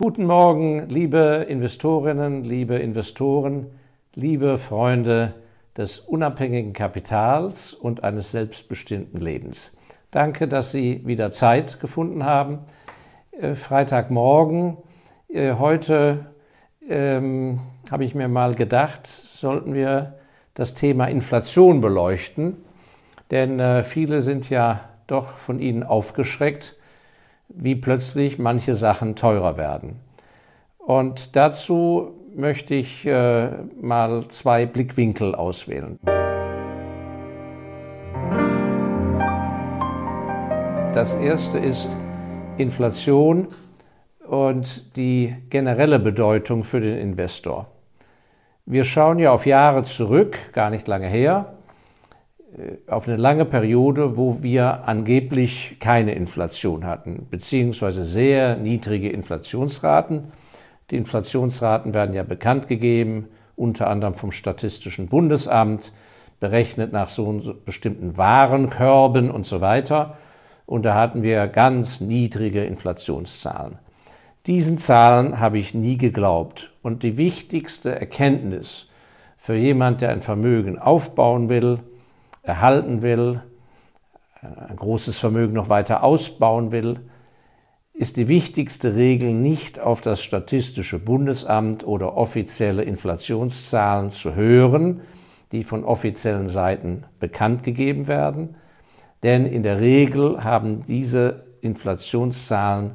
Guten Morgen, liebe Investorinnen, liebe Investoren, liebe Freunde des unabhängigen Kapitals und eines selbstbestimmten Lebens. Danke, dass Sie wieder Zeit gefunden haben. Freitagmorgen. Heute habe ich mir mal gedacht, sollten wir das Thema Inflation beleuchten, denn viele sind ja doch von Ihnen aufgeschreckt, wie plötzlich manche Sachen teurer werden. Und dazu möchte ich mal zwei Blickwinkel auswählen. Das erste ist Inflation und die generelle Bedeutung für den Investor. Wir schauen ja auf Jahre zurück, gar nicht lange her, auf eine lange Periode, wo wir angeblich keine Inflation hatten, beziehungsweise sehr niedrige Inflationsraten. Die Inflationsraten werden ja bekannt gegeben, unter anderem vom Statistischen Bundesamt, berechnet nach so bestimmten Warenkörben und so weiter. Und da hatten wir ganz niedrige Inflationszahlen. Diesen Zahlen habe ich nie geglaubt. Und die wichtigste Erkenntnis für jemanden, der ein Vermögen aufbauen will, erhalten will, ein großes Vermögen noch weiter ausbauen will, ist die wichtigste Regel, nicht auf das Statistische Bundesamt oder offizielle Inflationszahlen zu hören, die von offiziellen Seiten bekannt gegeben werden. Denn in der Regel haben diese Inflationszahlen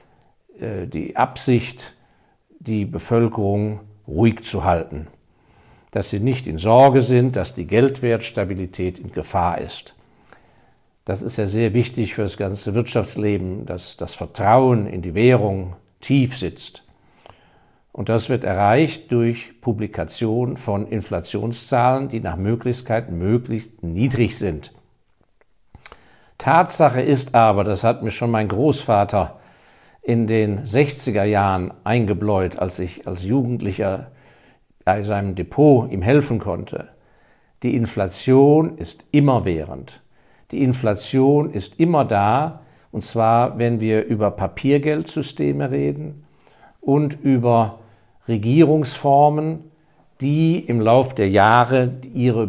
die Absicht, die Bevölkerung ruhig zu halten, dass sie nicht in Sorge sind, dass die Geldwertstabilität in Gefahr ist. Das ist ja sehr wichtig für das ganze Wirtschaftsleben, dass das Vertrauen in die Währung tief sitzt. Und das wird erreicht durch Publikation von Inflationszahlen, die nach Möglichkeit möglichst niedrig sind. Tatsache ist aber, das hat mir schon mein Großvater in den 60er Jahren eingebläut, als ich als Jugendlicher bei seinem Depot ihm helfen konnte. Die Inflation ist immerwährend. Die Inflation ist immer da, und zwar, wenn wir über Papiergeldsysteme reden und über Regierungsformen, die im Lauf der Jahre ihre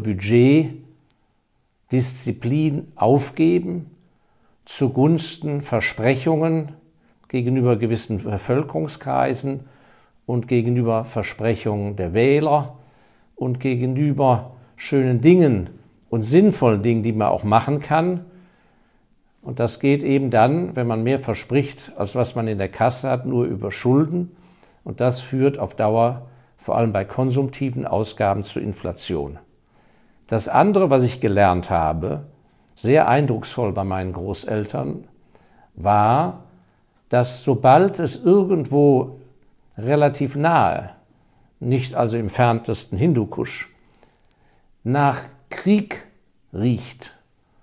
Budgetdisziplin aufgeben zugunsten Versprechungen gegenüber gewissen Bevölkerungskreisen und gegenüber Versprechungen der Wähler und gegenüber schönen Dingen und sinnvollen Dingen, die man auch machen kann. Und das geht eben dann, wenn man mehr verspricht, als was man in der Kasse hat, nur über Schulden. Und das führt auf Dauer, vor allem bei konsumtiven Ausgaben, zu Inflation. Das andere, was ich gelernt habe, sehr eindrucksvoll bei meinen Großeltern, war, dass sobald es irgendwo relativ nahe, nicht also im fernsten Hindukusch, nach Krieg riecht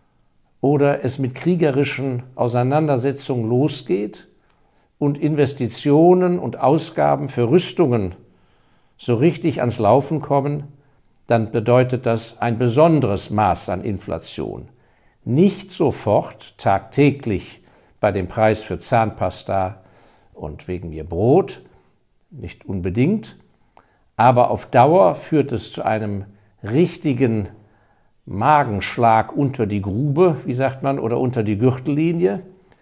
oder es mit kriegerischen Auseinandersetzungen losgeht und Investitionen und Ausgaben für Rüstungen so richtig ans Laufen kommen, dann bedeutet das ein besonderes Maß an Inflation. Nicht sofort tagtäglich bei dem Preis für Zahnpasta und wegen mir Brot, nicht unbedingt, aber auf Dauer führt es zu einem richtigen Magenschlag unter die Grube, wie sagt man, oder unter die Gürtellinie,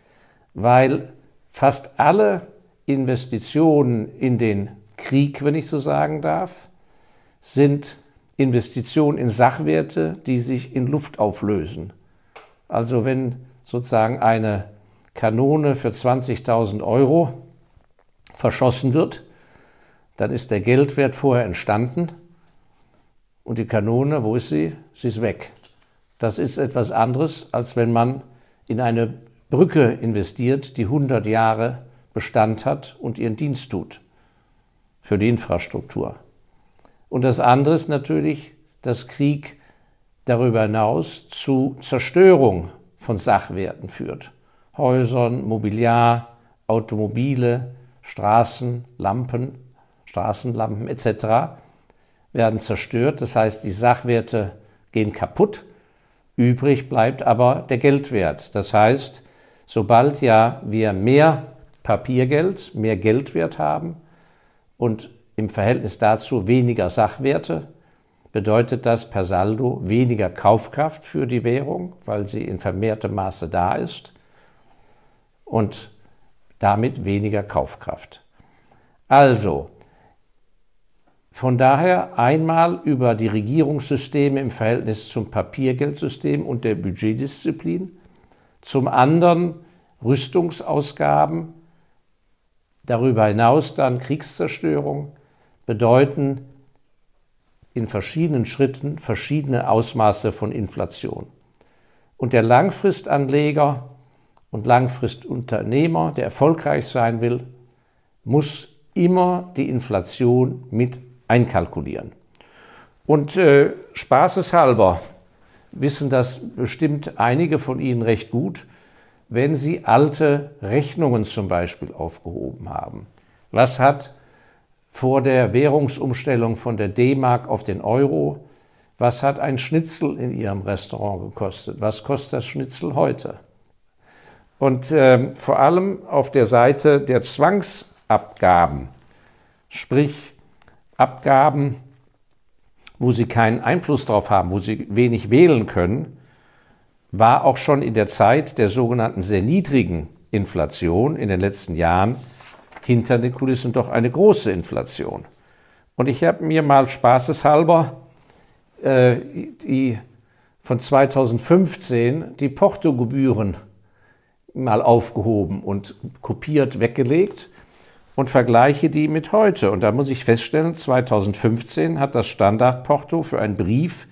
weil fast alle Investitionen in den Krieg, wenn ich so sagen darf, sind Investitionen in Sachwerte, die sich in Luft auflösen. Also wenn sozusagen eine Kanone für 20.000 Euro verschossen wird, dann ist der Geldwert vorher entstanden und die Kanone, wo ist sie? Sie ist weg. Das ist etwas anderes, als wenn man in eine Brücke investiert, die 100 Jahre Bestand hat und ihren Dienst tut für die Infrastruktur. Und das andere ist natürlich, dass Krieg darüber hinaus zu Zerstörung von Sachwerten führt. Häusern, Mobiliar, Automobile, Straßenlampen etc. werden zerstört. Das heißt, die Sachwerte gehen kaputt. Übrig bleibt aber der Geldwert. Das heißt, sobald ja wir mehr Papiergeld mehr Geldwert haben und im Verhältnis dazu weniger Sachwerte, bedeutet das per Saldo weniger Kaufkraft für die Währung, weil sie in vermehrtem Maße da ist und damit weniger Kaufkraft. Also, von daher einmal über die Regierungssysteme im Verhältnis zum Papiergeldsystem und der Budgetdisziplin, zum anderen Rüstungsausgaben, darüber hinaus dann Kriegszerstörung, bedeuten in verschiedenen Schritten verschiedene Ausmaße von Inflation. Und der Langfristanleger und Langfristunternehmer, der erfolgreich sein will, muss immer die Inflation mit einkalkulieren. Und spaßeshalber wissen das bestimmt einige von Ihnen recht gut, wenn Sie alte Rechnungen zum Beispiel aufgehoben haben. Was hat vor der Währungsumstellung von der D-Mark auf den Euro, was hat ein Schnitzel in Ihrem Restaurant gekostet? Was kostet das Schnitzel heute? Und vor allem auf der Seite der Zwangsabgaben, sprich Abgaben, wo Sie keinen Einfluss drauf haben, wo Sie wenig wählen können, war auch schon in der Zeit der sogenannten sehr niedrigen Inflation in den letzten Jahren hinter den Kulissen doch eine große Inflation. Und ich habe mir mal spaßeshalber die von 2015 die Portogebühren mal aufgehoben und kopiert weggelegt und vergleiche die mit heute. Und da muss ich feststellen, 2015 hat das Standardporto für einen Brief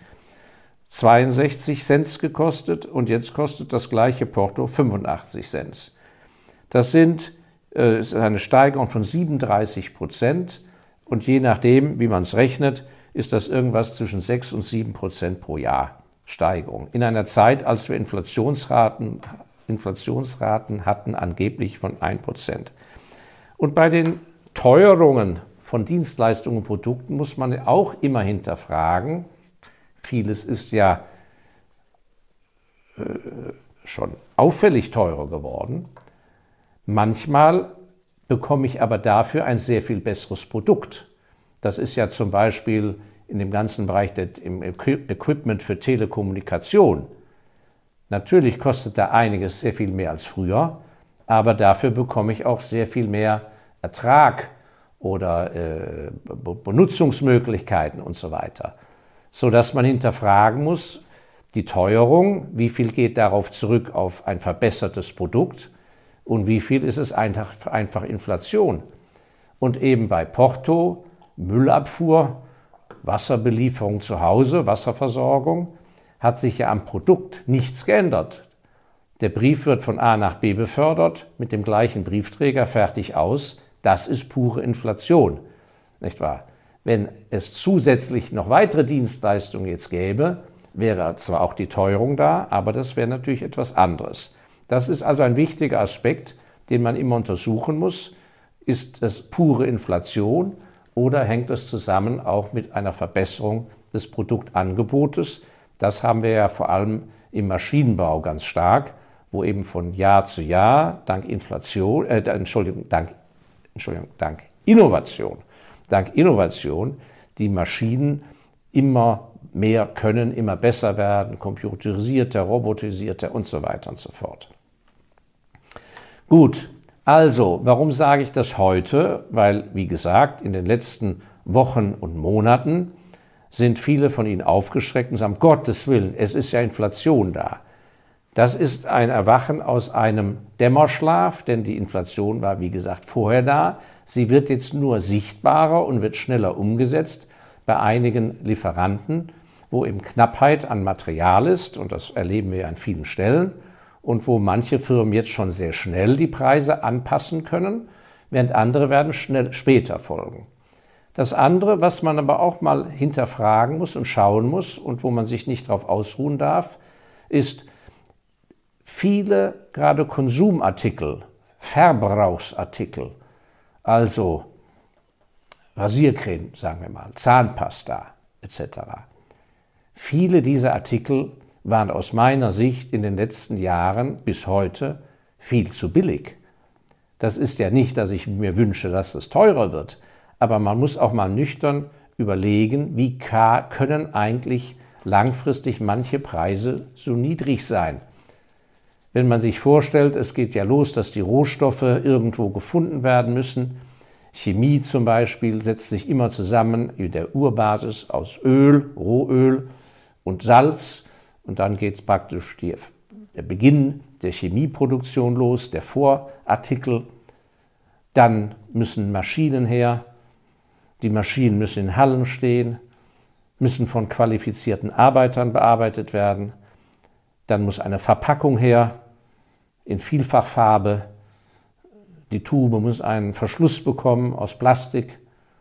62 Cent gekostet und jetzt kostet das gleiche Porto 85 Cent. Das ist eine Steigerung von 37% und je nachdem, wie man es rechnet, ist das irgendwas zwischen 6 und 7% pro Jahr Steigerung. In einer Zeit, als wir Inflationsraten hatten, angeblich von 1%. Und bei den Teuerungen von Dienstleistungen und Produkten muss man auch immer hinterfragen. Vieles ist ja schon auffällig teurer geworden. Manchmal bekomme ich aber dafür ein sehr viel besseres Produkt. Das ist ja zum Beispiel in dem ganzen Bereich im Equipment für Telekommunikation. Natürlich kostet da einiges sehr viel mehr als früher, aber dafür bekomme ich auch sehr viel mehr Ertrag oder Benutzungsmöglichkeiten und so weiter. Sodass man hinterfragen muss, die Teuerung, wie viel geht darauf zurück auf ein verbessertes Produkt und wie viel ist es einfach Inflation. Und eben bei Porto, Müllabfuhr, Wasserbelieferung zu Hause, Wasserversorgung, hat sich ja am Produkt nichts geändert. Der Brief wird von A nach B befördert, mit dem gleichen Briefträger fertig aus. Das ist pure Inflation, nicht wahr? Wenn es zusätzlich noch weitere Dienstleistungen jetzt gäbe, wäre zwar auch die Teuerung da, aber das wäre natürlich etwas anderes. Das ist also ein wichtiger Aspekt, den man immer untersuchen muss. Ist es pure Inflation oder hängt es zusammen auch mit einer Verbesserung des Produktangebotes? Das haben wir ja vor allem im Maschinenbau ganz stark, wo eben von Jahr zu Jahr dank Innovation die Maschinen immer mehr können, immer besser werden, computerisierter, robotisierter und so weiter und so fort. Gut, also, warum sage ich das heute? Weil, wie gesagt, in den letzten Wochen und Monaten sind viele von Ihnen aufgeschreckt und sagen, Gottes Willen, es ist ja Inflation da. Das ist ein Erwachen aus einem Dämmerschlaf, denn die Inflation war, wie gesagt, vorher da. Sie wird jetzt nur sichtbarer und wird schneller umgesetzt bei einigen Lieferanten, wo eben Knappheit an Material ist, und das erleben wir an vielen Stellen, und wo manche Firmen jetzt schon sehr schnell die Preise anpassen können, während andere werden später folgen. Das andere, was man aber auch mal hinterfragen muss und schauen muss und wo man sich nicht darauf ausruhen darf, ist, viele gerade Konsumartikel, Verbrauchsartikel, also Rasiercreme, sagen wir mal, Zahnpasta etc. Viele dieser Artikel waren aus meiner Sicht in den letzten Jahren bis heute viel zu billig. Das ist ja nicht, dass ich mir wünsche, dass es teurer wird, aber man muss auch mal nüchtern überlegen, wie können eigentlich langfristig manche Preise so niedrig sein. Wenn man sich vorstellt, es geht ja los, dass die Rohstoffe irgendwo gefunden werden müssen. Chemie zum Beispiel setzt sich immer zusammen in der Urbasis aus Öl, Rohöl und Salz. Und dann geht es praktisch der Beginn der Chemieproduktion los, der Vorartikel. Dann müssen Maschinen her. Die Maschinen müssen in Hallen stehen, müssen von qualifizierten Arbeitern bearbeitet werden. Dann muss eine Verpackung her in Vielfachfarbe. Die Tube muss einen Verschluss bekommen aus Plastik.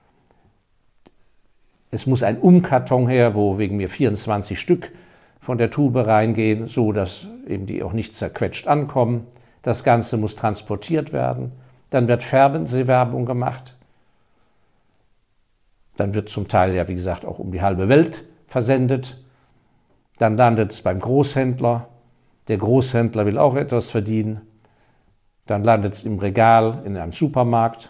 Es muss ein Umkarton her, wo wegen mir 24 Stück von der Tube reingehen, so dass eben die auch nicht zerquetscht ankommen. Das Ganze muss transportiert werden. Dann wird Fernsehwerbung gemacht. Dann wird zum Teil ja, wie gesagt, auch um die halbe Welt versendet. Dann landet es beim Großhändler. Der Großhändler will auch etwas verdienen. Dann landet es im Regal in einem Supermarkt.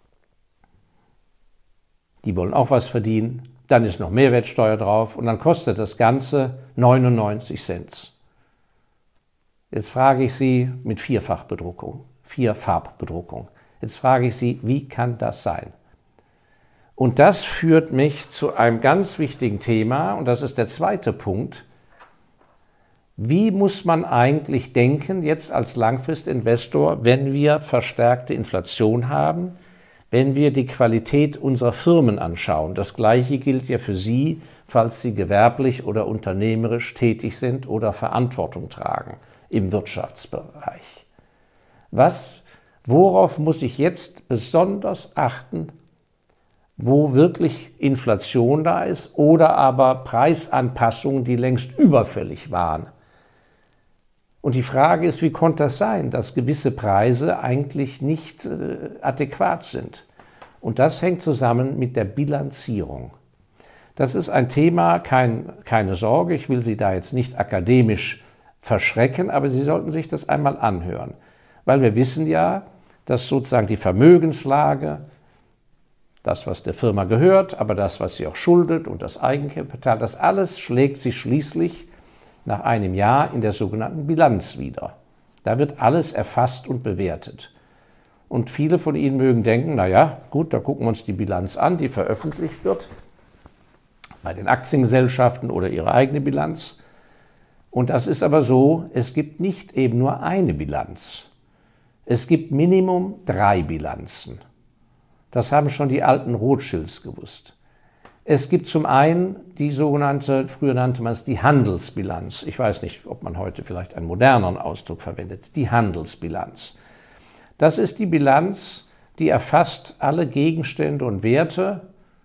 Die wollen auch was verdienen. Dann ist noch Mehrwertsteuer drauf und dann kostet das Ganze 99 Cent. Jetzt frage ich Sie mit Vierfabbedruckung. Jetzt frage ich Sie, wie kann das sein? Und das führt mich zu einem ganz wichtigen Thema, und das ist der zweite Punkt. Wie muss man eigentlich denken, jetzt als Langfristinvestor, wenn wir verstärkte Inflation haben, wenn wir die Qualität unserer Firmen anschauen? Das Gleiche gilt ja für Sie, falls Sie gewerblich oder unternehmerisch tätig sind oder Verantwortung tragen im Wirtschaftsbereich. Worauf muss ich jetzt besonders achten, wo wirklich Inflation da ist oder aber Preisanpassungen, die längst überfällig waren? Und die Frage ist, wie konnte das sein, dass gewisse Preise eigentlich nicht adäquat sind? Und das hängt zusammen mit der Bilanzierung. Das ist ein Thema, keine Sorge, ich will Sie da jetzt nicht akademisch verschrecken, aber Sie sollten sich das einmal anhören. Weil wir wissen ja, dass sozusagen die Vermögenslage, das, was der Firma gehört, aber das, was sie auch schuldet und das Eigenkapital, das alles schlägt sich schließlich nach einem Jahr in der sogenannten Bilanz wieder. Da wird alles erfasst und bewertet. Und viele von Ihnen mögen denken, naja, gut, da gucken wir uns die Bilanz an, die veröffentlicht wird, bei den Aktiengesellschaften oder ihre eigene Bilanz. Und das ist aber so, es gibt nicht eben nur eine Bilanz. Es gibt Minimum 3 Bilanzen. Das haben schon die alten Rothschilds gewusst. Es gibt zum einen die sogenannte, früher nannte man es die Handelsbilanz. Ich weiß nicht, ob man heute vielleicht einen moderneren Ausdruck verwendet. Die Handelsbilanz. Das ist die Bilanz, die erfasst alle Gegenstände und Werte,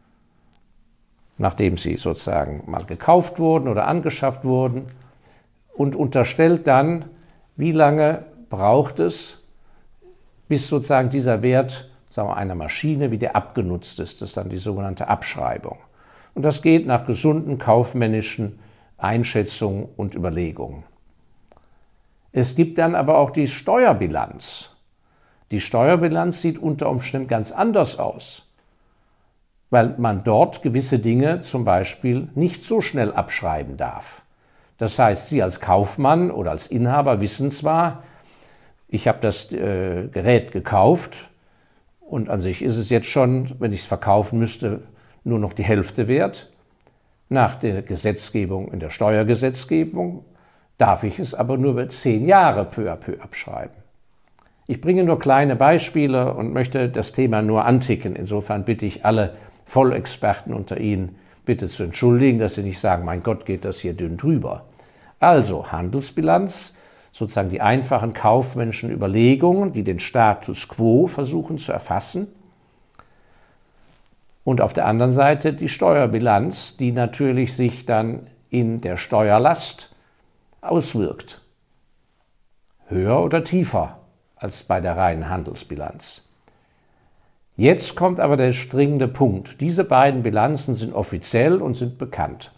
nachdem sie sozusagen mal gekauft wurden oder angeschafft wurden, und unterstellt dann, wie lange braucht es, bis sozusagen dieser Wert, sagen wir, einer Maschine wieder abgenutzt ist. Das ist dann die sogenannte Abschreibung. Und das geht nach gesunden kaufmännischen Einschätzungen und Überlegungen. Es gibt dann aber auch die Steuerbilanz. Die Steuerbilanz sieht unter Umständen ganz anders aus, weil man dort gewisse Dinge zum Beispiel nicht so schnell abschreiben darf. Das heißt, Sie als Kaufmann oder als Inhaber wissen zwar, ich habe das Gerät gekauft und an sich ist es jetzt schon, wenn ich es verkaufen müsste, nur noch die Hälfte wert. Nach der Gesetzgebung, in der Steuergesetzgebung, darf ich es aber nur über 10 Jahre peu à peu abschreiben. Ich bringe nur kleine Beispiele und möchte das Thema nur anticken. Insofern bitte ich alle Vollexperten unter Ihnen, bitte zu entschuldigen, dass Sie nicht sagen, mein Gott, geht das hier dünn drüber. Also Handelsbilanz, sozusagen die einfachen kaufmännischen Überlegungen, die den Status quo versuchen zu erfassen. Und auf der anderen Seite die Steuerbilanz, die natürlich sich dann in der Steuerlast auswirkt. Höher oder tiefer als bei der reinen Handelsbilanz. Jetzt kommt aber der springende Punkt. Diese beiden Bilanzen sind offiziell und sind bekannt.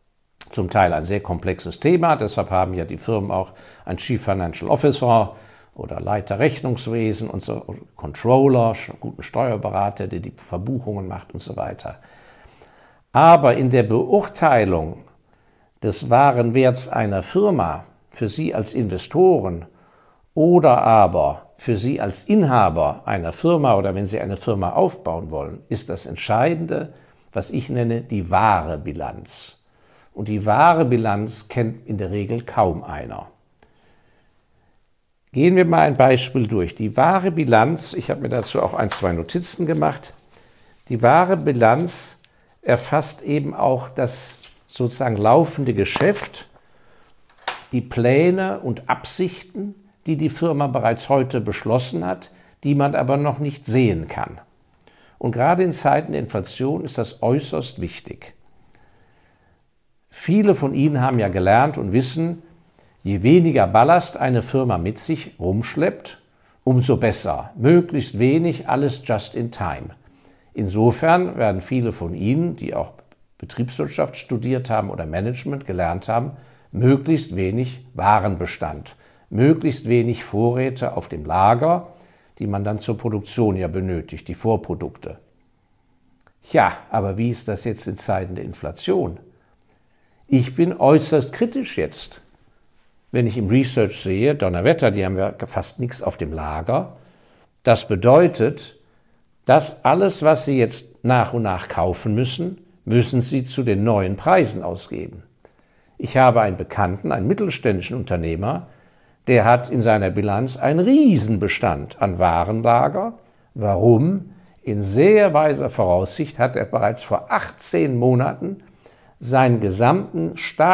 Zum Teil ein sehr komplexes Thema, deshalb haben ja die Firmen auch einen Chief Financial Officer oder Leiter Rechnungswesen und so, Controller, guten Steuerberater, der die Verbuchungen macht und so weiter. Aber in der Beurteilung des wahren Werts einer Firma für Sie als Investoren oder aber für Sie als Inhaber einer Firma oder wenn Sie eine Firma aufbauen wollen, ist das Entscheidende, was ich nenne, die wahre Bilanz. Und die wahre Bilanz kennt in der Regel kaum einer. Gehen wir mal ein Beispiel durch. Die wahre Bilanz, ich habe mir dazu auch 1, 2 Notizen gemacht, die wahre Bilanz erfasst eben auch das sozusagen laufende Geschäft, die Pläne und Absichten, die die Firma bereits heute beschlossen hat, die man aber noch nicht sehen kann. Und gerade in Zeiten der Inflation ist das äußerst wichtig. Viele von Ihnen haben ja gelernt und wissen, je weniger Ballast eine Firma mit sich rumschleppt, umso besser. Möglichst wenig, alles just in time. Insofern werden viele von Ihnen, die auch Betriebswirtschaft studiert haben oder Management gelernt haben, möglichst wenig Warenbestand, möglichst wenig Vorräte auf dem Lager, die man dann zur Produktion ja benötigt, die Vorprodukte. Ja, aber wie ist das jetzt in Zeiten der Inflation? Ich bin äußerst kritisch jetzt. Wenn ich im Research sehe, Donnerwetter, die haben ja fast nichts auf dem Lager. Das bedeutet, dass alles, was Sie jetzt nach und nach kaufen müssen, müssen Sie zu den neuen Preisen ausgeben. Ich habe einen Bekannten, einen mittelständischen Unternehmer, der hat in seiner Bilanz einen Riesenbestand an Warenlager. Warum? In sehr weiser Voraussicht hat er bereits vor 18 Monaten seinen gesamten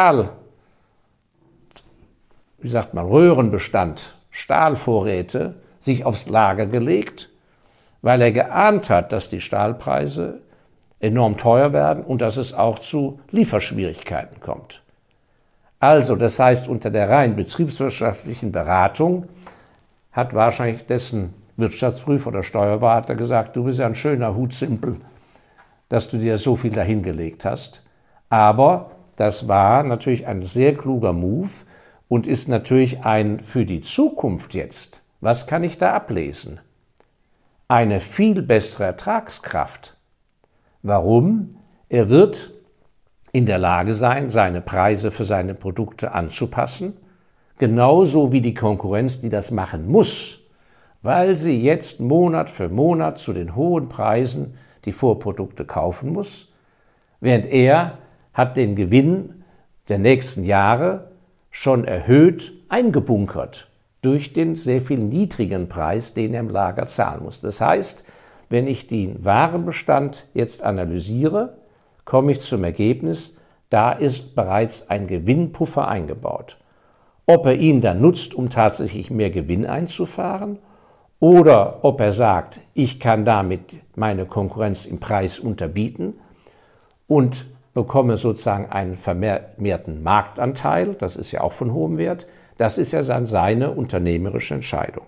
Röhrenbestand, Stahlvorräte sich aufs Lager gelegt, weil er geahnt hat, dass die Stahlpreise enorm teuer werden und dass es auch zu Lieferschwierigkeiten kommt. Also, das heißt, unter der rein betriebswirtschaftlichen Beratung hat wahrscheinlich dessen Wirtschaftsprüfer oder Steuerberater gesagt, du bist ja ein schöner Hutsimpel, dass du dir so viel dahingelegt hast. Aber das war natürlich ein sehr kluger Move und ist natürlich ein für die Zukunft jetzt. Was kann ich da ablesen? Eine viel bessere Ertragskraft. Warum? Er wird in der Lage sein, seine Preise für seine Produkte anzupassen, genauso wie die Konkurrenz, die das machen muss, weil sie jetzt Monat für Monat zu den hohen Preisen die Vorprodukte kaufen muss, während er hat den Gewinn der nächsten Jahre schon erhöht eingebunkert durch den sehr viel niedrigen Preis, den er im Lager zahlen muss. Das heißt, wenn ich den Warenbestand jetzt analysiere, komme ich zum Ergebnis, da ist bereits ein Gewinnpuffer eingebaut. Ob er ihn dann nutzt, um tatsächlich mehr Gewinn einzufahren, oder ob er sagt, ich kann damit meine Konkurrenz im Preis unterbieten und bekomme sozusagen einen vermehrten Marktanteil, das ist ja auch von hohem Wert, das ist ja dann seine unternehmerische Entscheidung.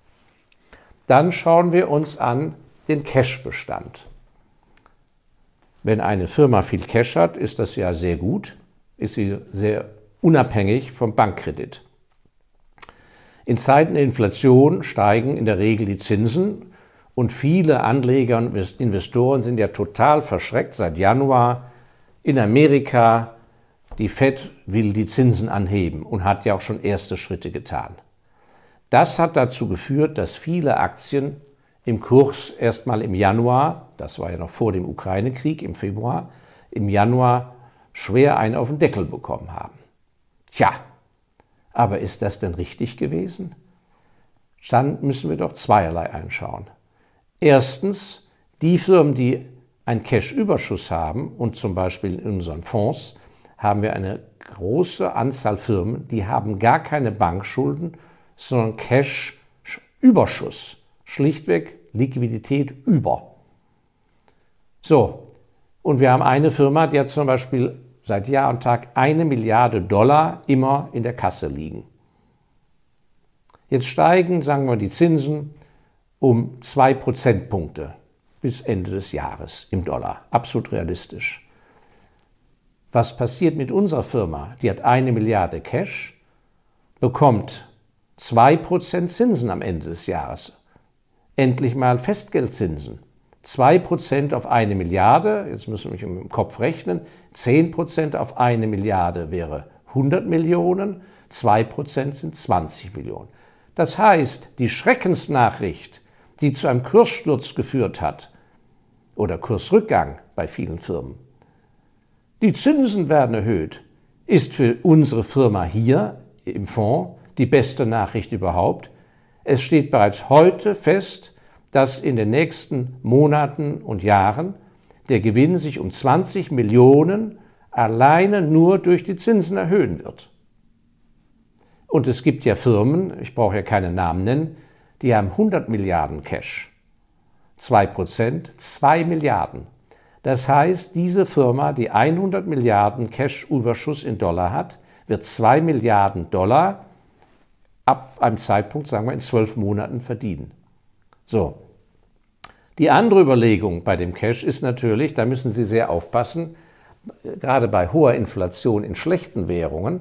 Dann schauen wir uns an den Cash-Bestand. Wenn eine Firma viel Cash hat, ist das ja sehr gut, ist sie sehr unabhängig vom Bankkredit. In Zeiten der Inflation steigen in der Regel die Zinsen und viele Anleger und Investoren sind ja total verschreckt seit Januar. In Amerika, die Fed will die Zinsen anheben und hat ja auch schon erste Schritte getan. Das hat dazu geführt, dass viele Aktien im Kurs erstmal im Januar, das war ja noch vor dem Ukraine-Krieg im Februar, im Januar schwer einen auf den Deckel bekommen haben. Tja, aber ist das denn richtig gewesen? Dann müssen wir doch zweierlei anschauen. Erstens, die Firmen, die einen Cash-Überschuss haben, und zum Beispiel in unseren Fonds haben wir eine große Anzahl Firmen, die haben gar keine Bankschulden, sondern Cash-Überschuss. Schlichtweg Liquidität über. So, und wir haben eine Firma, die hat zum Beispiel seit Jahr und Tag 1 Milliarde Dollar immer in der Kasse liegen. Jetzt steigen, sagen wir, die Zinsen um 2 Prozentpunkte bis Ende des Jahres im Dollar. Absolut realistisch. Was passiert mit unserer Firma? Die hat 1 Milliarde Cash, bekommt 2% Zinsen am Ende des Jahres. Endlich mal Festgeldzinsen. 2% auf 1 Milliarde, jetzt müssen wir im Kopf rechnen, 10% auf 1 Milliarde wäre 100 Millionen, 2% sind 20 Millionen. Das heißt, die Schreckensnachricht, die zu einem Kurssturz geführt hat, oder Kursrückgang bei vielen Firmen, die Zinsen werden erhöht, ist für unsere Firma hier im Fonds die beste Nachricht überhaupt. Es steht bereits heute fest, dass in den nächsten Monaten und Jahren der Gewinn sich um 20 Millionen alleine nur durch die Zinsen erhöhen wird. Und es gibt ja Firmen, ich brauche ja keine Namen nennen, die haben 100 Milliarden Cash. 2%, 2 Milliarden. Das heißt, diese Firma, die 100 Milliarden Cash-Überschuss in Dollar hat, wird 2 Milliarden Dollar ab einem Zeitpunkt, sagen wir in 12 Monaten, verdienen. So. Die andere Überlegung bei dem Cash ist natürlich, da müssen Sie sehr aufpassen, gerade bei hoher Inflation in schlechten Währungen,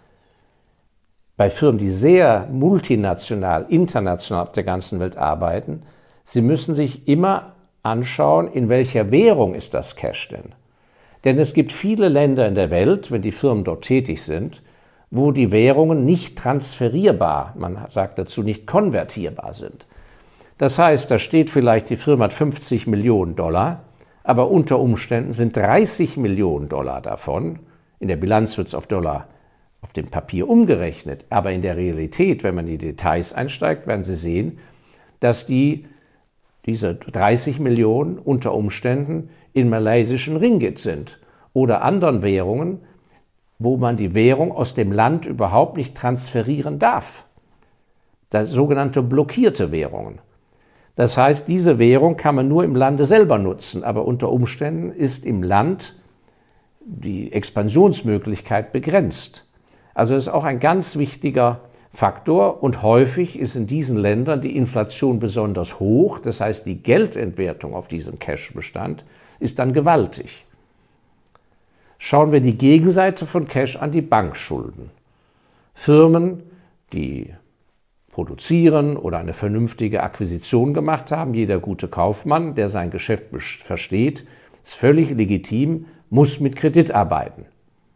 bei Firmen, die sehr multinational, international auf der ganzen Welt arbeiten, Sie müssen sich immer anschauen, in welcher Währung ist das Cash denn? Denn es gibt viele Länder in der Welt, wenn die Firmen dort tätig sind, wo die Währungen nicht transferierbar, man sagt dazu nicht konvertierbar sind. Das heißt, da steht vielleicht, die Firma hat 50 Millionen Dollar, aber unter Umständen sind 30 Millionen Dollar davon, in der Bilanz wird es auf Dollar auf dem Papier umgerechnet, aber in der Realität, wenn man in die Details einsteigt, werden Sie sehen, dass diese 30 Millionen unter Umständen in malaysischen Ringgit sind oder anderen Währungen, wo man die Währung aus dem Land überhaupt nicht transferieren darf. Das sogenannte blockierte Währungen. Das heißt, diese Währung kann man nur im Lande selber nutzen, aber unter Umständen ist im Land die Expansionsmöglichkeit begrenzt. Also das ist auch ein ganz wichtiger Faktor und häufig ist in diesen Ländern die Inflation besonders hoch, das heißt die Geldentwertung auf diesem Cash-Bestand ist dann gewaltig. Schauen wir die Gegenseite von Cash an, die Bankschulden. Firmen, die produzieren oder eine vernünftige Akquisition gemacht haben, jeder gute Kaufmann, der sein Geschäft versteht, ist völlig legitim, muss mit Kredit arbeiten.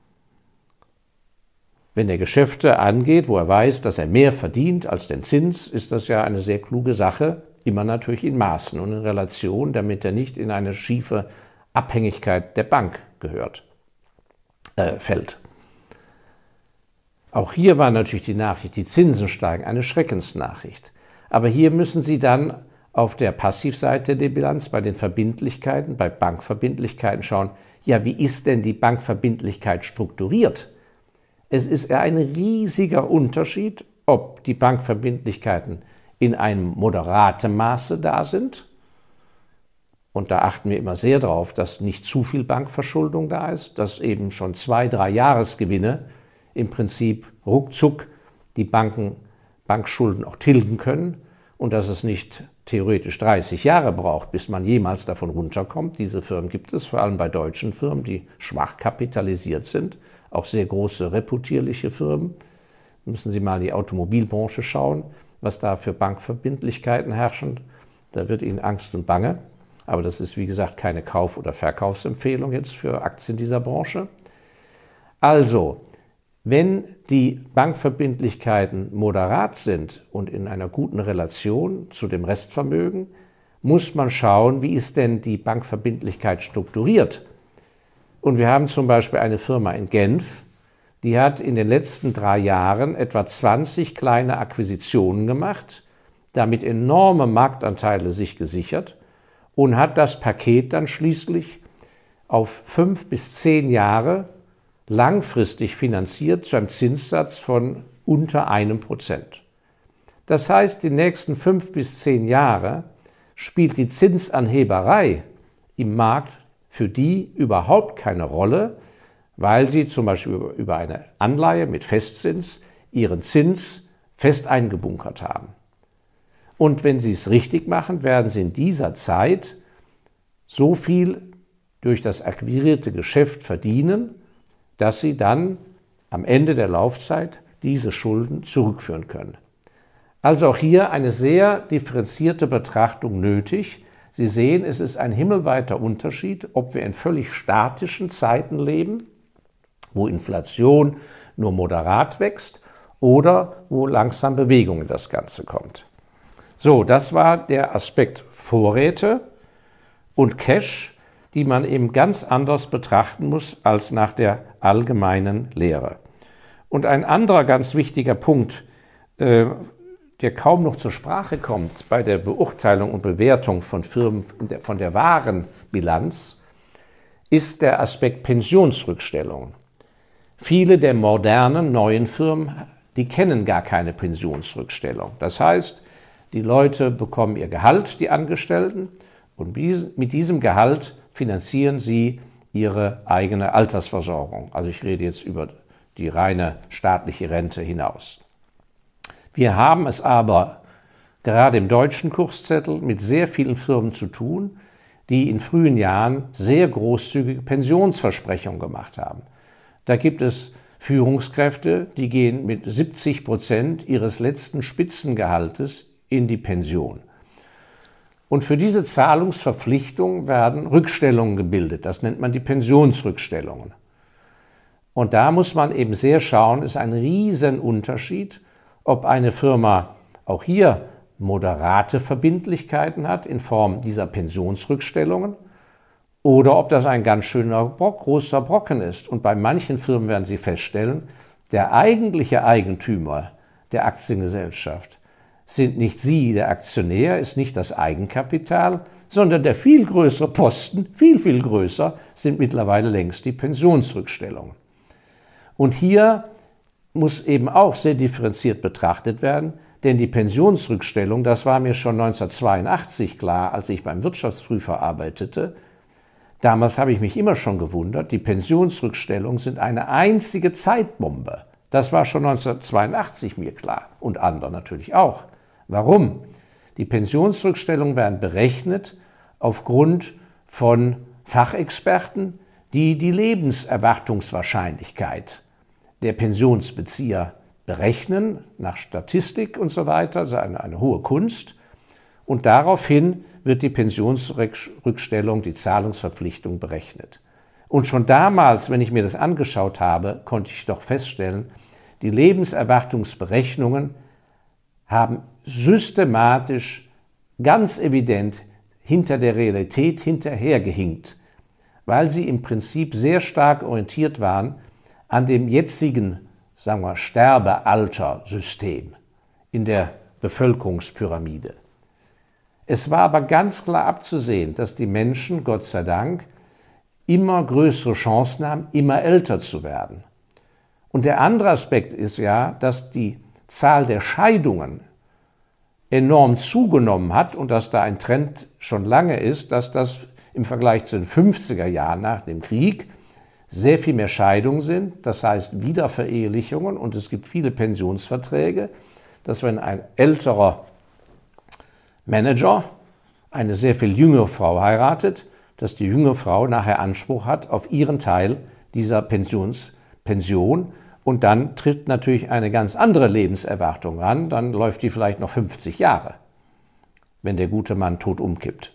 Wenn er Geschäfte angeht, wo er weiß, dass er mehr verdient als den Zins, ist das ja eine sehr kluge Sache, immer natürlich in Maßen und in Relation, damit er nicht in eine schiefe Abhängigkeit der Bank fällt. Auch hier war natürlich die Nachricht, die Zinsen steigen, eine Schreckensnachricht. Aber hier müssen Sie dann auf der Passivseite der Bilanz bei den Verbindlichkeiten, bei Bankverbindlichkeiten schauen, ja, wie ist denn die Bankverbindlichkeit strukturiert? Es ist ein riesiger Unterschied, ob die Bankverbindlichkeiten in einem moderaten Maße da sind. Und da achten wir immer sehr darauf, dass nicht zu viel Bankverschuldung da ist, dass eben schon 2-3 Jahresgewinne im Prinzip ruckzuck die Bankschulden auch tilgen können und dass es nicht theoretisch 30 Jahre braucht, bis man jemals davon runterkommt. Diese Firmen gibt es, vor allem bei deutschen Firmen, die schwach kapitalisiert sind, auch sehr große reputierliche Firmen. Müssen Sie mal in die Automobilbranche schauen, was da für Bankverbindlichkeiten herrschen. Da wird Ihnen Angst und Bange. Aber das ist, wie gesagt, keine Kauf- oder Verkaufsempfehlung jetzt für Aktien dieser Branche. Also, wenn die Bankverbindlichkeiten moderat sind und in einer guten Relation zu dem Restvermögen, muss man schauen, wie ist denn die Bankverbindlichkeit strukturiert. Und wir haben zum Beispiel eine Firma in Genf, die hat in den letzten 3 Jahren etwa 20 kleine Akquisitionen gemacht, damit enorme Marktanteile sich gesichert und hat das Paket dann schließlich auf 5 bis 10 Jahre langfristig finanziert zu einem Zinssatz von unter 1%. Das heißt, die nächsten 5 bis 10 Jahre spielt die Zinsanheberei im Markt für die überhaupt keine Rolle, weil sie zum Beispiel über eine Anleihe mit Festzins ihren Zins fest eingebunkert haben. Und wenn sie es richtig machen, werden sie in dieser Zeit so viel durch das akquirierte Geschäft verdienen, dass sie dann am Ende der Laufzeit diese Schulden zurückführen können. Also auch hier eine sehr differenzierte Betrachtung nötig. Sie sehen, es ist ein himmelweiter Unterschied, ob wir in völlig statischen Zeiten leben, wo Inflation nur moderat wächst, oder wo langsam Bewegung in das Ganze kommt. So, das war der Aspekt Vorräte und Cash, die man eben ganz anders betrachten muss als nach der allgemeinen Lehre. Und ein anderer ganz wichtiger Punkt, der kaum noch zur Sprache kommt bei der Beurteilung und Bewertung von Firmen von der wahren Bilanz, ist der Aspekt Pensionsrückstellungen. Viele der modernen, neuen Firmen, die kennen gar keine Pensionsrückstellung. Das heißt, die Leute bekommen ihr Gehalt, die Angestellten, und mit diesem Gehalt finanzieren sie ihre eigene Altersversorgung. Also ich rede jetzt über die reine staatliche Rente hinaus. Wir haben es aber gerade im deutschen Kurszettel mit sehr vielen Firmen zu tun, die in frühen Jahren sehr großzügige Pensionsversprechungen gemacht haben. Da gibt es Führungskräfte, die gehen mit 70% ihres letzten Spitzengehaltes in die Pension. Und für diese Zahlungsverpflichtung werden Rückstellungen gebildet. Das nennt man die Pensionsrückstellungen. Und da muss man eben sehr schauen, ist ein Riesenunterschied, ob eine Firma auch hier moderate Verbindlichkeiten hat in Form dieser Pensionsrückstellungen oder ob das ein ganz schöner großer Brocken ist. Und bei manchen Firmen werden Sie feststellen, der eigentliche Eigentümer der Aktiengesellschaft sind nicht Sie, der Aktionär, ist nicht das Eigenkapital, sondern der viel größere Posten, viel, viel größer, sind mittlerweile längst die Pensionsrückstellungen. Und hier muss eben auch sehr differenziert betrachtet werden, denn die Pensionsrückstellung, das war mir schon 1982 klar, als ich beim Wirtschaftsprüfer arbeitete. Damals habe ich mich immer schon gewundert, die Pensionsrückstellungen sind eine einzige Zeitbombe. Das war schon 1982 mir klar und anderen natürlich auch. Warum? Die Pensionsrückstellungen werden berechnet aufgrund von Fachexperten, die die Lebenserwartungswahrscheinlichkeit der Pensionsbezieher berechnen, nach Statistik und so weiter, das ist eine hohe Kunst. Und daraufhin wird die Pensionsrückstellung, die Zahlungsverpflichtung berechnet. Und schon damals, wenn ich mir das angeschaut habe, konnte ich doch feststellen, die Lebenserwartungsberechnungen haben systematisch, ganz evident hinter der Realität hinterhergehinkt, weil sie im Prinzip sehr stark orientiert waren an dem jetzigen, sagen wir, Sterbealtersystem in der Bevölkerungspyramide. Es war aber ganz klar abzusehen, dass die Menschen, Gott sei Dank, immer größere Chancen haben, immer älter zu werden. Und der andere Aspekt ist ja, dass die Zahl der Scheidungen enorm zugenommen hat und dass da ein Trend schon lange ist, dass das im Vergleich zu den 50er Jahren nach dem Krieg sehr viel mehr Scheidungen sind, das heißt Wiederverehelichungen, und es gibt viele Pensionsverträge, dass wenn ein älterer Manager eine sehr viel jüngere Frau heiratet, dass die jüngere Frau nachher Anspruch hat auf ihren Teil dieser Pension, und dann tritt natürlich eine ganz andere Lebenserwartung ran, dann läuft die vielleicht noch 50 Jahre, wenn der gute Mann tot umkippt.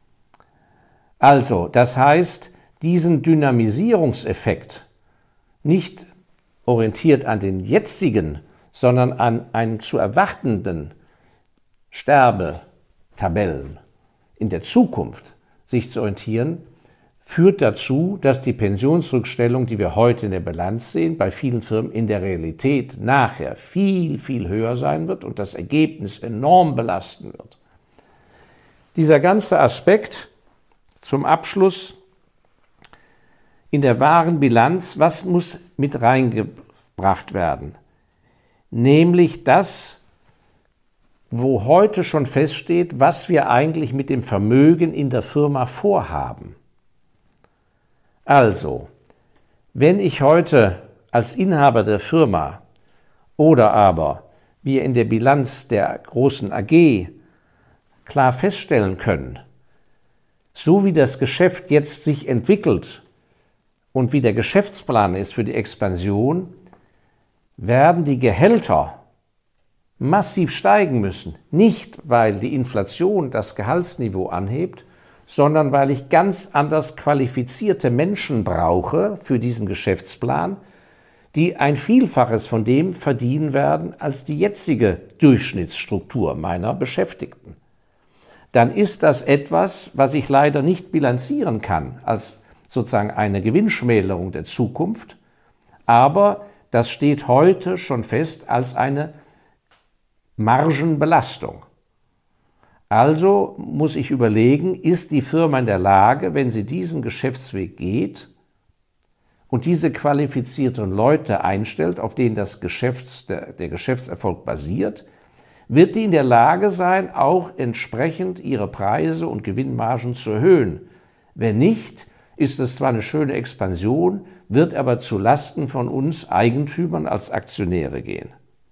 Also, das heißt, diesen Dynamisierungseffekt, nicht orientiert an den jetzigen, sondern an einen zu erwartenden Sterbetabellen in der Zukunft sich zu orientieren, führt dazu, dass die Pensionsrückstellung, die wir heute in der Bilanz sehen, bei vielen Firmen in der Realität nachher viel, viel höher sein wird und das Ergebnis enorm belasten wird. Dieser ganze Aspekt zum Abschluss in der wahren Bilanz, was muss mit reingebracht werden? Nämlich das, wo heute schon feststeht, was wir eigentlich mit dem Vermögen in der Firma vorhaben. Also, wenn ich heute als Inhaber der Firma oder aber wir in der Bilanz der großen AG klar feststellen können, so wie das Geschäft jetzt sich entwickelt und wie der Geschäftsplan ist für die Expansion, werden die Gehälter massiv steigen müssen. Nicht, weil die Inflation das Gehaltsniveau anhebt, sondern weil ich ganz anders qualifizierte Menschen brauche für diesen Geschäftsplan, die ein Vielfaches von dem verdienen werden als die jetzige Durchschnittsstruktur meiner Beschäftigten. Dann ist das etwas, was ich leider nicht bilanzieren kann als sozusagen eine Gewinnschmälerung der Zukunft, aber das steht heute schon fest als eine Margenbelastung. Also muss ich überlegen, ist die Firma in der Lage, wenn sie diesen Geschäftsweg geht und diese qualifizierten Leute einstellt, auf denen der Geschäftserfolg basiert, wird die in der Lage sein, auch entsprechend ihre Preise und Gewinnmargen zu erhöhen. Wenn nicht, ist es zwar eine schöne Expansion, wird aber zu Lasten von uns Eigentümern als Aktionäre gehen.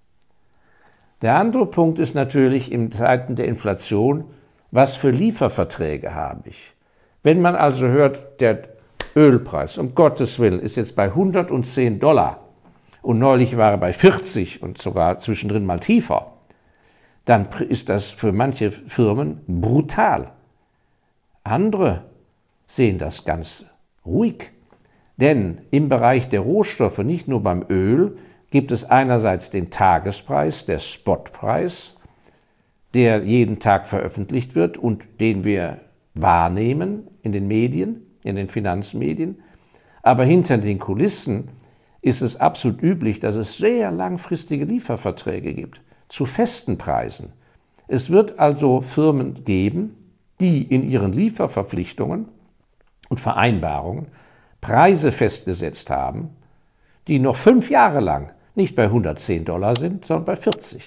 Der andere Punkt ist natürlich in Zeiten der Inflation, was für Lieferverträge habe ich. Wenn man also hört, der Ölpreis, um Gottes Willen, ist jetzt bei $110 und neulich war er bei 40 und sogar zwischendrin mal tiefer, dann ist das für manche Firmen brutal. Andere sehen das ganz ruhig, denn im Bereich der Rohstoffe, nicht nur beim Öl, gibt es einerseits den Tagespreis, der Spotpreis, der jeden Tag veröffentlicht wird und den wir wahrnehmen in den Medien, in den Finanzmedien. Aber hinter den Kulissen ist es absolut üblich, dass es sehr langfristige Lieferverträge gibt, zu festen Preisen. Es wird also Firmen geben, die in ihren Lieferverpflichtungen und Vereinbarungen Preise festgesetzt haben, die noch 5 Jahre lang nicht bei $110 sind, sondern bei 40.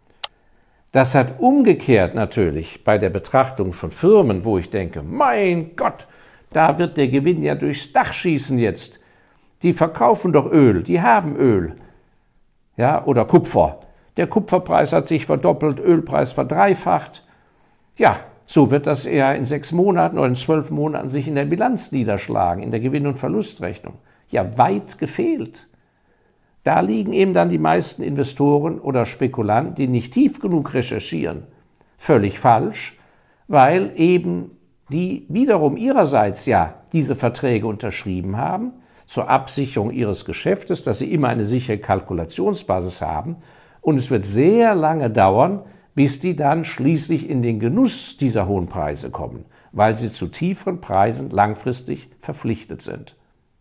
Das hat umgekehrt natürlich bei der Betrachtung von Firmen, wo ich denke, mein Gott, da wird der Gewinn ja durchs Dach schießen jetzt. Die verkaufen doch Öl, die haben Öl. Ja, oder Kupfer. Der Kupferpreis hat sich verdoppelt, Ölpreis verdreifacht. Ja, so wird das eher in 6 Monaten oder in 12 Monaten sich in der Bilanz niederschlagen, in der Gewinn- und Verlustrechnung. Ja, weit gefehlt. Da liegen eben dann die meisten Investoren oder Spekulanten, die nicht tief genug recherchieren, völlig falsch, weil eben die wiederum ihrerseits ja diese Verträge unterschrieben haben, zur Absicherung ihres Geschäftes, dass sie immer eine sichere Kalkulationsbasis haben. Und es wird sehr lange dauern, bis die dann schließlich in den Genuss dieser hohen Preise kommen, weil sie zu tieferen Preisen langfristig verpflichtet sind.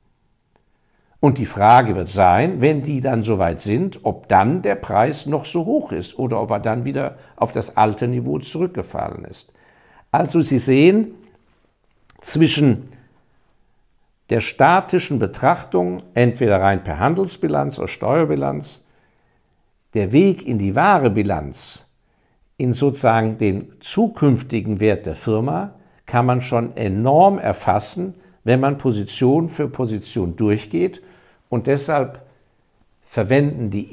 Und die Frage wird sein, wenn die dann soweit sind, ob dann der Preis noch so hoch ist oder ob er dann wieder auf das alte Niveau zurückgefallen ist. Also Sie sehen, zwischen der statischen Betrachtung, entweder rein per Handelsbilanz oder Steuerbilanz, der Weg in die wahre Bilanz, in sozusagen den zukünftigen Wert der Firma, kann man schon enorm erfassen, wenn man Position für Position durchgeht. Und deshalb verwenden die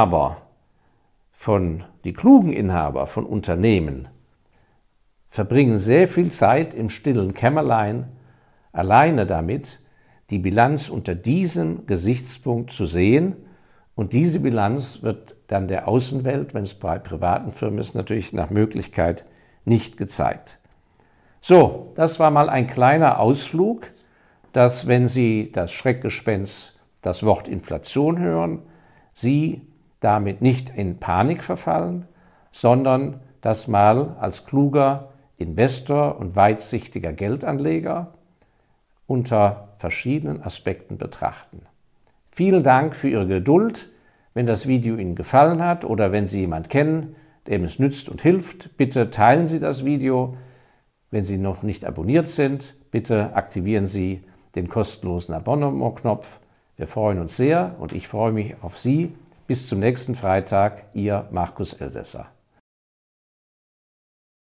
klugen Inhaber von Unternehmen, verbringen sehr viel Zeit im stillen Kämmerlein alleine damit, die Bilanz unter diesem Gesichtspunkt zu sehen. Und diese Bilanz wird dann der Außenwelt, wenn es bei privaten Firmen ist, natürlich nach Möglichkeit nicht gezeigt. So, das war mal ein kleiner Ausflug, dass, wenn Sie das Schreckgespenst, das Wort Inflation hören, Sie damit nicht in Panik verfallen, sondern das mal als kluger Investor und weitsichtiger Geldanleger unter verschiedenen Aspekten betrachten. Vielen Dank für Ihre Geduld. Wenn das Video Ihnen gefallen hat oder wenn Sie jemanden kennen, dem es nützt und hilft, bitte teilen Sie das Video. Wenn Sie noch nicht abonniert sind, bitte aktivieren Sie den kostenlosen Abonnement-Knopf. Wir freuen uns sehr und ich freue mich auf Sie. Bis zum nächsten Freitag, Ihr Markus Elsässer.